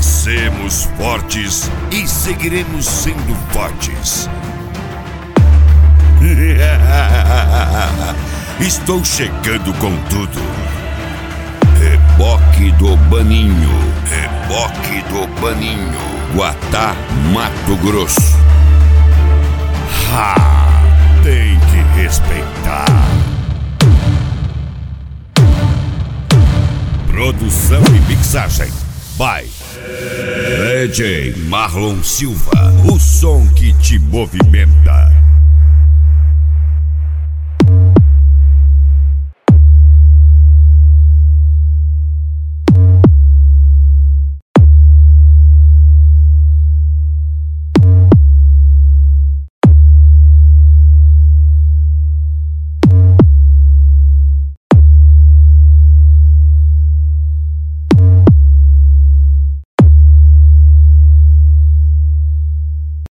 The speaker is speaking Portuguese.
Nascemos fortes e seguiremos sendo fortes. Estou chegando com tudo. Reboque do Baninho. Reboque do Baninho. Guatá, Mato Grosso. Tem que respeitar. Produção e mixagem by DJ Marlon Silva. O som que te movimenta.